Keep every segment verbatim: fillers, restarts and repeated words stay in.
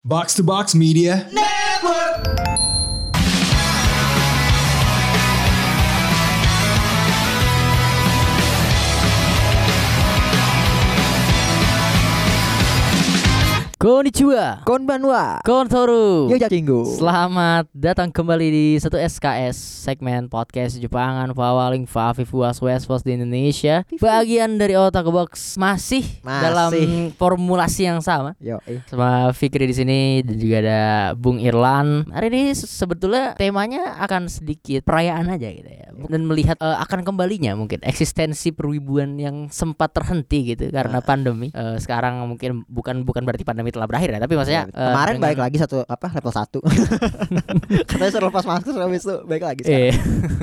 Box to Box Media Network. Konnichiwa, Konbanwa, Kontoru. Yojachingu. Selamat datang kembali di satu S K S segmen podcast Jepangan paling favifuas Westfos di Indonesia. Bagian dari Otaku Box masih, Masih. dalam formulasi yang sama. Yo, eh. Sama Fikri di sini dan juga ada Bung Irlan. Hari ini sebetulnya temanya akan sedikit perayaan aja gitu ya. Dan melihat uh, akan kembalinya mungkin eksistensi perwibuan yang sempat terhenti gitu karena pandemi. Uh, sekarang mungkin bukan bukan berarti pandemi telah berakhir ya, tapi maksudnya Ya, kemarin dengan... balik lagi satu apa level satu. Katanya suruh lepas masker habis itu balik lagi sekarang. Iya.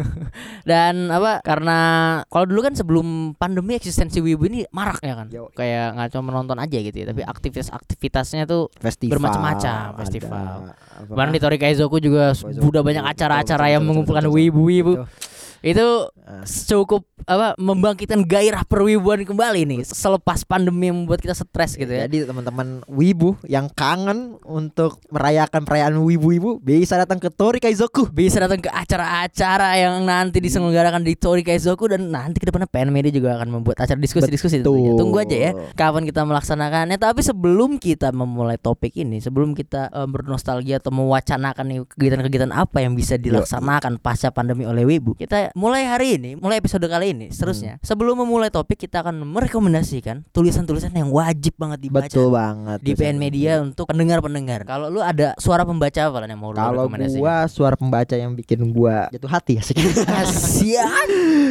Dan apa karena kalau dulu kan sebelum pandemi eksistensi wibu ini marak ya kan. Yo. Kayak nggak cuma menonton aja gitu ya, tapi aktivitas-aktivitasnya tuh Festival, bermacam-macam, festival. ada, Kemarin di Tori Kaizoku juga Kaizoku, udah banyak acara-acara betul, yang betul, mengumpulkan betul, betul, wibu-wibu. betul. Itu Uh. cukup apa membangkitkan gairah perwibuan kembali nih selepas pandemi yang membuat kita stres gitu ya. Jadi teman-teman wibu yang kangen untuk merayakan perayaan wibu-wibu bisa datang ke Tori Kaizoku. Bisa datang ke acara-acara yang nanti diselenggarakan di Tori Kaizoku, dan nanti ke depannya P N Media juga akan membuat acara diskusi-diskusi tentunya. Tunggu aja ya kapan kita melaksanakannya. Tapi sebelum kita memulai topik ini, sebelum kita uh, bernostalgia atau mewacanakan nih kegiatan-kegiatan apa yang bisa dilaksanakan pasca pandemi oleh wibu, kita mulai hari ini, mulai episode kali ini seterusnya. Hmm. Sebelum memulai topik, kita akan merekomendasikan tulisan-tulisan yang wajib banget dibaca. Betul banget. Di P N Media untuk pendengar-pendengar. Kalau lu ada suara pembaca apa yang mau lu Kalau rekomendasikan? gua suara pembaca yang bikin gua jatuh hati asik. Kasian.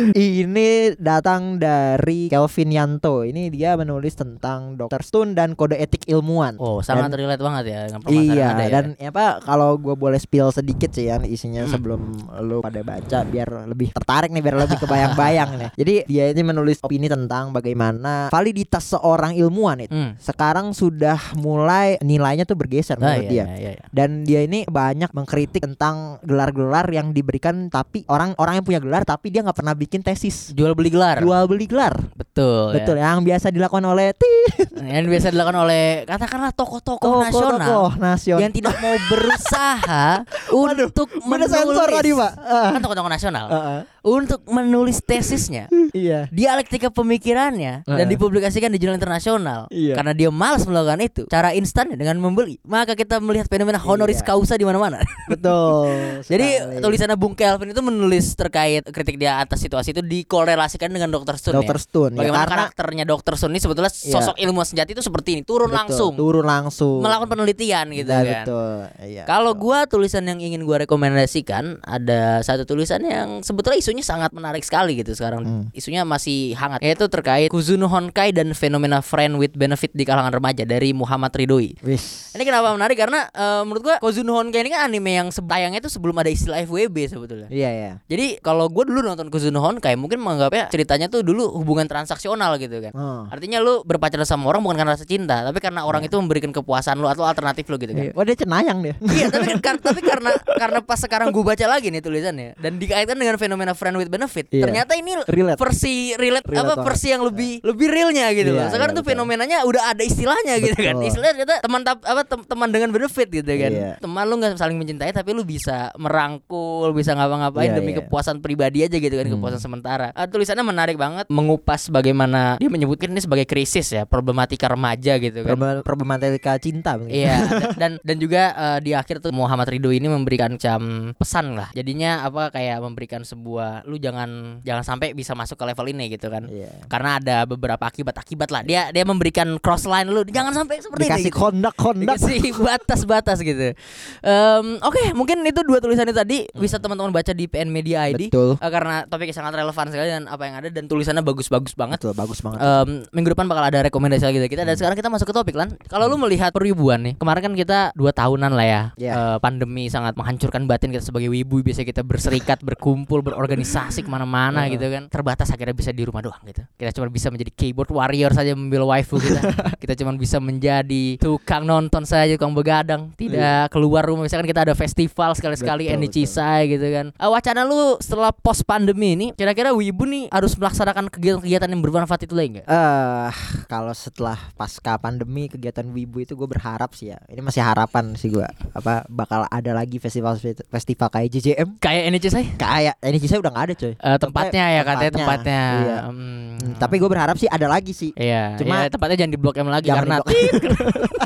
Ini datang dari Kelvin Yanto. Ini dia menulis tentang dokter Stun dan kode etik ilmuwan. Oh, sangat Dan- relate banget ya dengan permasalahan Iya, ada ya. dan ya apa kalau gue boleh spill sedikit sih ya isinya Hmm. sebelum lu pada baca biar lebih tertarik nih, biar lebih kebayang-bayang nih. Jadi dia ini menulis opini tentang bagaimana validitas seorang ilmuwan itu Hmm. sekarang sudah mulai nilainya tuh bergeser Nah, menurut iya, dia. iya, iya, iya. Dan dia ini banyak mengkritik tentang gelar-gelar yang diberikan tapi orang-orang yang punya gelar tapi dia nggak pernah bikin tesis. Jual beli gelar. Jual beli gelar. Betul. Betul, Ya. yang biasa dilakukan oleh tit Yang biasa dilakukan oleh katakanlah tokoh-tokoh nasional tokoh nasional. yang tidak mau berusaha Waduh, untuk gua udah sensor tadi, menulis. Pak. Ah. Kan tokoh-tokoh nasional. Heeh. Untuk menulis tesisnya, Iya. dialektika pemikirannya dan Heeh. dipublikasikan di jurnal internasional. Iya. Karena dia malas melakukan itu, cara instannya dengan membeli, maka kita melihat fenomena honoris Iya. causa di mana-mana. Betul. Jadi sekali. tulisannya Bung Kelvin itu menulis terkait kritik dia atas situasi itu dikorelasikan dengan dokter Stun. Dokter ya? Stun ya, Bagaimana karena karakternya dokter Stun ini sebetulnya sosok ilmuwan sejati itu seperti ini, turun betul, langsung, turun langsung melakukan penelitian gitu Nah, kan. betul. Iya. Kalau gua tulisan yang ingin gua rekomendasikan, ada satu tulisan yang sebetulnya isunya sangat menarik sekali gitu sekarang. Hmm. Isunya masih hangat, yaitu terkait Kuzuno Honkai dan fenomena friend with benefit di kalangan remaja dari Muhammad Ridhoi. Wis. Ini kenapa menarik? Karena uh, menurut gua Kuzuno Honkai ini kan anime yang tayangnya itu sebelum ada istilah F W B sebetulnya. Iya ya. Jadi kalau gue dulu nonton Kuzuno Honkai mungkin menganggapnya ceritanya tuh dulu hubungan transaksional gitu kan. Oh. Artinya lu berpacaran sama orang bukan karena rasa cinta, tapi karena orang itu memberikan kepuasan lu atau alternatif lu gitu kan. Wah, dia cenayang dia. Iya, tapi kan tapi karena karena pas sekarang gue baca lagi nih tulisannya dan dikaitkan dengan fenomena friend with benefit. Iya. Ternyata ini Relate. versi relate, Relate apa banget. versi yang lebih lebih realnya gitu Iya, loh. Sekarang iya, tuh betul. fenomenanya udah ada istilahnya gitu kan. Betul. Istilahnya ternyata teman tap, apa tem- teman dengan benefit gitu kan. Iya. Teman lu enggak saling mencintai tapi lu bisa merangkul, bisa ngapa-ngapain Iya, demi iya. kepuasan pribadi aja gitu kan, Hmm. kepuasan sementara. Uh, tulisannya menarik banget, mengupas bagaimana dia menyebutkan ini sebagai krisis ya, problematika remaja gitu kan. Problem- Problematika cinta mungkin. Iya, dan dan juga uh, di akhir tuh Muhammad Ridhoi ini memberikan macam pesan lah. Jadinya apa kayak memberikan sebuah, lu jangan jangan sampai bisa masuk ke level ini gitu kan. Iya. Karena ada beberapa akibat-akibat lah. Dia dia memberikan cross line lu, jangan sampai seperti Dikasih ini. Gitu. kondak-kondak. Dikasih batas-batas gitu. Um, Oke, mungkin itu dua tulisan itu tadi bisa teman-teman baca di P N Media I D. Betul. Uh, karena topiknya sangat relevan sekali dan apa yang ada dan tulisannya bagus-bagus banget. Betul, bagus banget. Um, minggu depan bakal ada rekomendasi lagi dari kita. Dan sekarang kita masuk ke topik lan. Kalau lu melihat perwibuan nih, kemarin kan kita dua tahunan lah ya. Yeah. Uh, pandemi sangat menghancurkan batin kita sebagai wibu. Biasanya kita berserikat, berkumpul, berorganisasi berorganisasi kemana-mana gitu kan. Terbatas akhirnya bisa di rumah doang gitu. Kita cuma bisa menjadi keyboard warrior saja membela waifu kita. Kita cuma bisa menjadi tukang nonton saja, tukang begadang, tidak keluar rumah. Misalkan kita ada festival sekali-sekali N D C Sai gitu kan. Uh, wacana lu setelah post pandemi ini, kira-kira wibu nih harus melaksanakan kegiatan-kegiatan yang bermanfaat itu lagi nggak? Eh, uh, kalau setelah pasca pandemi kegiatan wibu itu gue berharap sih ya. Ini masih harapan sih gue. Apa bakal ada lagi festival festival kayak J J M? Kayak N D C Sai? Kayak N D C Sai udah nggak ada coy. Uh, tempatnya ya katanya tempatnya. Iya. Hmm. Hmm, tapi gue berharap sih ada lagi sih. Iya. Cuma iya, tempatnya jangan di Blok M lagi jangan karena di Blok-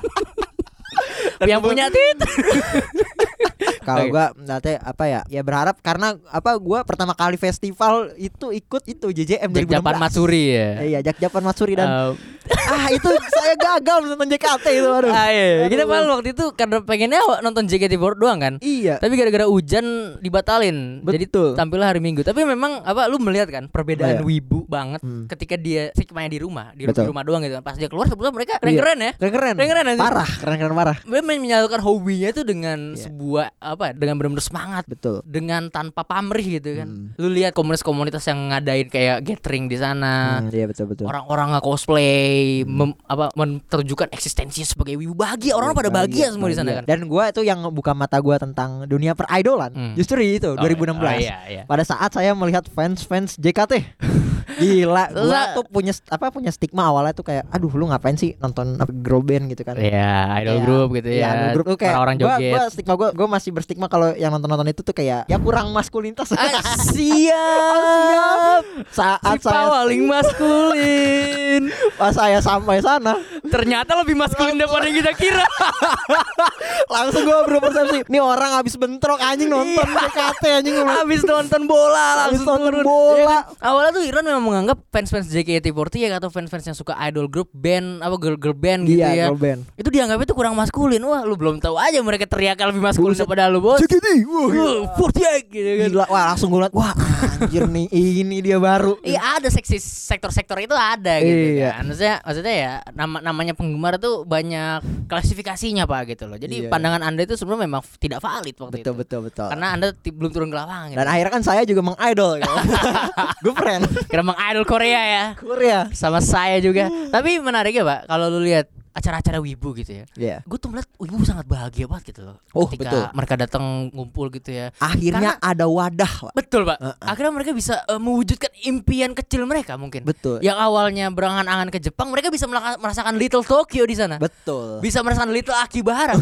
yang punya tit. Kalau Oke. gua nanti apa ya? Ya berharap karena apa gua pertama kali festival itu ikut itu J J M dua ribu enam belas. Japan Matsuri ya. Iya, Jak-Japan Matsuri dan Uh, ah itu saya gagal nonton J K T itu aduh. ah, iya. Kita Aduh. malah waktu itu karena pengennya nonton J K T empat doang kan. Iya. Tapi gara-gara hujan dibatalin. Jadi Betul. tampilnya hari Minggu. Tapi memang apa lu melihat kan perbedaan Iya. wibu banget Hmm. ketika dia stigmanya di rumah, di, Betul. di rumah doang gitu. Pas dia keluar sebetulnya mereka keren-keren ya. Keren-keren. Keren-keren aja. Parah, keren-keren parah. Dia menyalurkan hobinya itu dengan Iya. sebuah apa? Dengan benar-benar semangat. Betul. Dengan tanpa pamrih gitu kan. Hmm. Lu lihat komunitas-komunitas yang ngadain kayak gathering di sana. Hmm, iya betul betul. Orang-orang nggak cosplay, mem, apa menunjukkan eksistensinya sebagai wibu, bahagia. Orang pada bahagia semua di sana kan. Dan gua itu yang buka mata gua tentang dunia peridolan. Hmm. Justru itu Oh, dua ribu enam belas. oh, iya, iya. Pada saat saya melihat fans-fans J K T. Gila, gua Lah. tuh punya apa punya stigma awalnya tuh kayak aduh lu ngapain sih nonton apa, girl band gitu kan. Iya, idol Kayak- group gitu Iya, ya. idol group tuh kayak orang-orang gua, joget. gua stigma gua gua masih berstigma kalau yang nonton-nonton itu tuh kayak ya kurang maskulinitas. Ah, siap. Saat Si saya paling maskulin. pas saya sampai sana Ternyata lebih maskulin daripada yang kita kira. langsung gua berpersepsi nih orang habis bentrok anjing nonton Iya. J K T anjing gua. Habis nonton bola Habis langsung nonton turun. bola. Iya kan? Awalnya tuh Iran memang menganggap fans-fans J K T empat puluh ya atau fans-fans yang suka idol group band apa girl girl band gitu Iya, ya. girl band. Itu dianggap itu kurang maskulin. Wah, lu belum tahu aja mereka teriaknya lebih maskulin Buset. daripada lu, Bos. J K T. Wah, Uh, empat puluh gitu kan. gila, wah langsung gue liat, wah anjir nih ini dia baru. Iya ada seksi sektor-sektor itu ada gitu Iya. kan. Maksudnya maksudnya ya nama namanya penggemar tuh banyak klasifikasinya Pak gitu loh. Jadi Iya. pandangan Anda itu sebenarnya memang tidak valid waktu Betul itu. betul betul. Karena Anda ti- belum turun ke lapangan gitu. Dan akhirnya kan saya juga mengidol gitu. Gue friend Kira Bang Idol Korea ya. Korea. Sama saya juga. Tapi menarik ya Pak kalau lu lihat acara-acara wibu gitu ya. Iya. Gue tuh melihat wibu sangat bahagia banget gitu loh. Oh, Ketika betul. mereka datang ngumpul gitu ya. Akhirnya ada wadah, Pak. Betul Pak. Uh-uh. Akhirnya mereka bisa uh, mewujudkan impian kecil mereka mungkin. Betul. Yang awalnya berangan-angan ke Jepang, mereka bisa melaka- merasakan Little Tokyo di sana. Betul. Bisa merasakan Little Akihabara.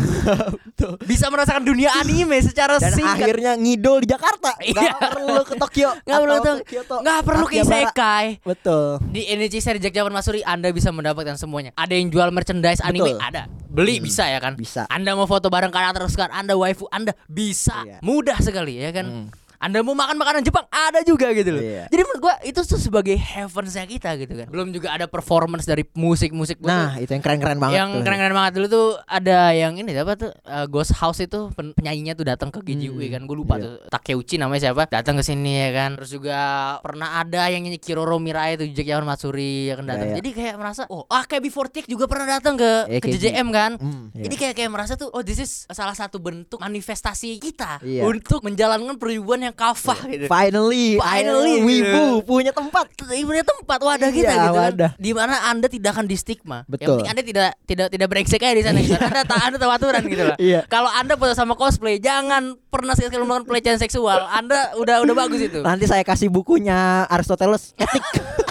Bisa merasakan dunia anime secara Dan singkat. akhirnya ngidol di Jakarta. Iya. Gak perlu ke Tokyo. Nggak perlu atau tuh. ke Kyoto. Nggak perlu ke Akihabara. isekai. Betul. Di N D C seri Jak-Japan Matsuri Anda bisa mendapatkan semuanya. Ada yang jual merchandise anime, Betul. ada. Beli Hmm, bisa ya kan? bisa. Anda mau foto bareng karakter kesukaan Anda, waifu Anda bisa. Iya. Mudah sekali ya kan? Hmm. Anda mau makan makanan Jepang ada juga gitu loh. Iya. Jadi menurut gua itu tuh sebagai heavensnya kita gitu kan. Belum juga ada performance dari musik-musik. Nah, itu yang keren-keren banget yang tuh. keren-keren banget dulu tuh ada yang ini apa tuh uh, Ghost House itu pen- penyanyinya tuh datang ke G J U Hmm, kan gue lupa iya. tuh Takeuchi namanya siapa datang ke sini ya kan. Terus juga pernah ada yang nyanyi Kiroro Mirai itu Jak-Japan Matsuri ya kan datang. Iya, iya. Jadi kayak merasa oh ah kayak B empat puluh juga pernah datang ke Eh, ke kayak J J M kan. Hmm, iya. Jadi kayak kayak merasa tuh oh this is salah satu bentuk manifestasi kita Iya. untuk menjalankan perwibuan yang kafah gitu. Finally, Finally, wibu gitu. punya tempat. Punya tempat wadah Iya, kita gitu kan. wadah. Di mana Anda tidak akan distigma. Yang Betul. penting Anda tidak tidak tidak brengsek aja di sana gitu. Anda tak Anda tahu aturan gitu loh. Iya. Kalau Anda foto sama cosplay, jangan pernah sekali melakukan pelecehan seksual. Anda udah udah bagus itu. Nanti saya kasih bukunya Aristoteles etik.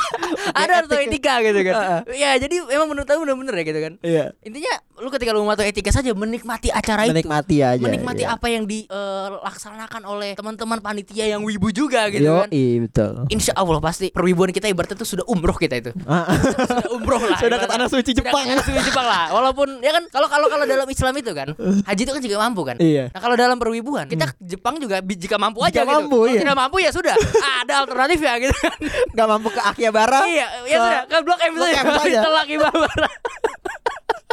Ada atau etika gitu kan. Heeh. Ya, jadi emang menurut aku bener-bener ya gitu kan. Iya. Intinya lu ketika lu mematuhi etika saja menikmati acara itu. Menikmati aja. Menikmati iya. apa yang dilaksanakan oleh teman-teman panitia yang wibu juga gitu Yo, kan. iya betul. Insya Allah pasti perwibuan kita ibaratnya itu sudah umroh kita itu. Sudah umroh lah. Sudah ke ibaratnya. tanah suci Jepang. Sudah ke tanah suci Jepang lah. Walaupun ya kan kalau kalau kalau dalam Islam itu kan haji itu kan juga mampu kan. Iya. Nah kalau dalam perwibuan kita ke Jepang juga bi- jika mampu aja Jika gitu. mampu, Kalau iya. tidak mampu ya sudah. Ada alternatif ya gitu kan. Gak mampu ke Akihabara. Iya, ya Ke- sudah. Ke Blok M Blok saja. M saja. Setelah Akihabara.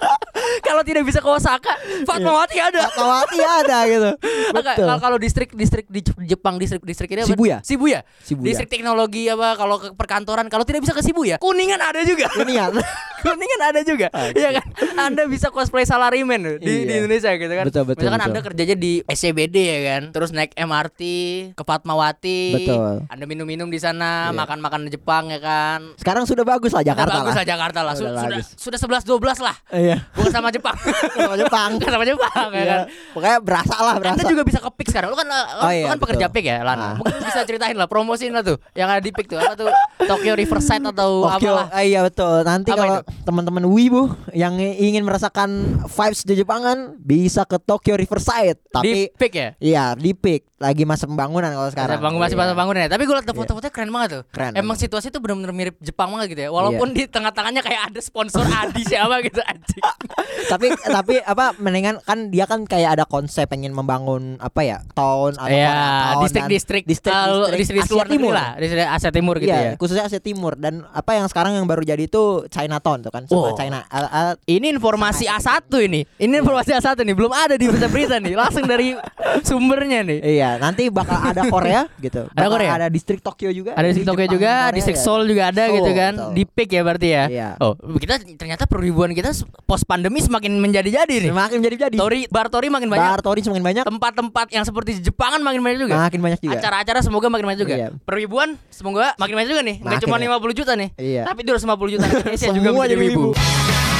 Kalau tidak bisa ke Osaka, Fatmawati ada. Fatmawati ada gitu. Betul. Kalau kalau distrik-distrik di Jepang, distrik-distrik ini apa? Shibuya. Shibuya. Shibuya. Distrik teknologi apa? Kalau ke perkantoran, kalau tidak bisa ke Shibuya, Kuningan ada juga. Kuningan. Kuningan ada juga. Iya kan? Anda bisa cosplay salaryman loh di, Iya. di Indonesia gitu kan. Betul, betul, Misalkan betul. Anda kerjanya di S C B D ya kan, terus naik M R T ke Fatmawati. Betul. Anda minum-minum di sana, Iya. makan-makan Jepang ya kan. Sekarang sudah bagus lah Jakarta Udah bagus lah. lah Jakarta lah. Su- Udah Sudah bagus. sudah sebelas dua belas lah. Iya. Bukan sama Jepang. Sama Jepang. Bukan sama Jepang ya Iya. kan. Pokoknya berasa lah, berasa. Anda juga bisa ke Pik sekarang. Lu kan, Oh, lu iya, kan pekerja betul. Pik ya, Lan. Ah. Mungkin bisa ceritain lah, promosiin lah tuh yang ada di Pik tuh. Apa tuh? Tokyo Riverside atau Oke, apalah. ah, iya betul. Nanti Apa kalau itu? teman-teman wibu yang ingin merasakan vibes di Jepangan bisa ke Tokyo Riverside. Di Tapi Pik ya. iya di Pik lagi masa pembangunan kalau sekarang. Masa bangun masih Iya. masa bangunan ya. Tapi gue liat foto-fotonya keren banget tuh. Keren. Emang situasi tuh benar-benar mirip Jepang banget gitu ya. Walaupun di tengah-tengahnya kayak ada sponsor Adi siapa gitu anjing. tapi tapi apa mendingan kan dia kan kayak ada konsep pengen membangun apa ya town atau Ya, town distrik-distrik dan distrik, eh, distrik distrik Asia luar negeri Timur lah, distrik Asia Timur gitu Iya, ya. khususnya Asia Timur dan apa yang sekarang yang baru jadi itu Chinatown tuh kan sebelah Oh. China. Al- al- Ini informasi A satu ini. Ini informasi A satu nih, belum ada di berita-berita nih. Langsung dari sumbernya nih. Iya, nanti bakal ada Korea gitu. Ada Bakal Korea? Ada distrik Tokyo juga. Ada Di distrik Tokyo Jepang, juga, Korea distrik ya. Seoul juga ada Seoul, gitu kan. betul. Di Peak ya berarti ya. Iya. Oh, kita ternyata perwibuan kita post pandemi semakin menjadi-jadi nih. Semakin jadi-jadi. Tori, bar Tori makin banyak. Bar Tori semakin banyak. Tempat-tempat yang seperti Jepangan makin banyak juga. Makin banyak juga. Acara-acara semoga makin banyak juga. Iya. Perwibuan semoga makin banyak juga nih. Nggak Makin cuma ya. lima puluh juta nih. Iya. Tapi dua ratus lima puluh juta Indonesia juga Semua menjadi jadi wibu. wibu.